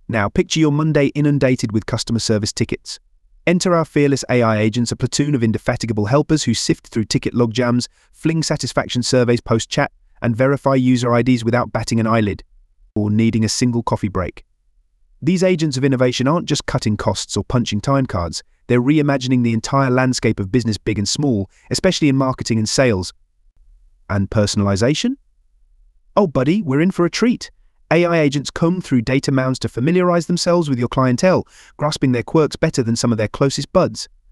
Now, picture your Monday inundated with customer service tickets. Enter our fearless AI agents, a platoon of indefatigable helpers who sift through ticket logjams, fling satisfaction surveys post-chat, and verify user IDs without batting an eyelid, or needing a single coffee break. These agents of innovation aren't just cutting costs or punching time cards, they're reimagining the entire landscape of business, big and small, especially in marketing and sales. And personalization? Oh, buddy, we're in for a treat. AI agents comb through data mounds to familiarize themselves with your clientele, grasping their quirks better than some of their closest buds.